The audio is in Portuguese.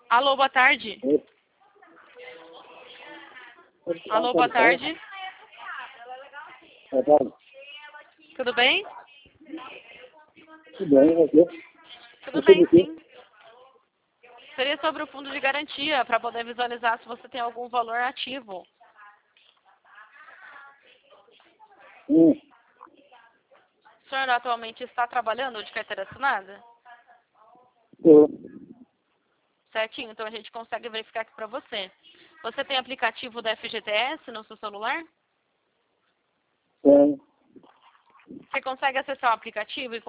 Alô, boa tarde. Alô, boa tarde. Boa tarde. Tudo bem? Tudo bem, você? Tudo bem, sim. Seria sobre o fundo de garantia, para poder visualizar se você tem algum valor ativo. Sim, O senhor atualmente está trabalhando de carteira assinada? estou. Certinho, então a gente consegue verificar aqui para você. Você tem aplicativo da FGTS no seu celular? Tenho. Você consegue acessar o aplicativo e